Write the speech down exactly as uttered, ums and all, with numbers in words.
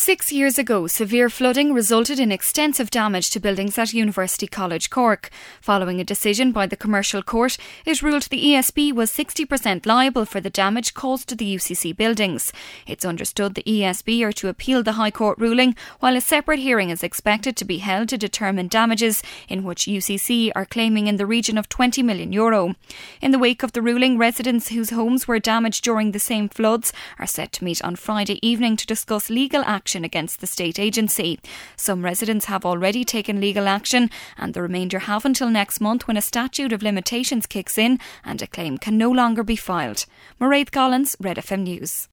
Six years ago, severe flooding resulted in extensive damage to buildings at University College Cork. Following a decision by the Commercial Court, it ruled the E S B was sixty percent liable for the damage caused to the U C C buildings. It's understood the E S B are to appeal the High Court ruling, while a separate hearing is expected to be held to determine damages, in which U C C are claiming in the region of twenty million euro. In the wake of the ruling, residents whose homes were damaged during the same floods are set to meet on Friday evening to discuss legal action against the state agency. Some residents have already taken legal action, and the remainder have until next month, when a statute of limitations kicks in and a claim can no longer be filed. Mairead Collins, Red F M News.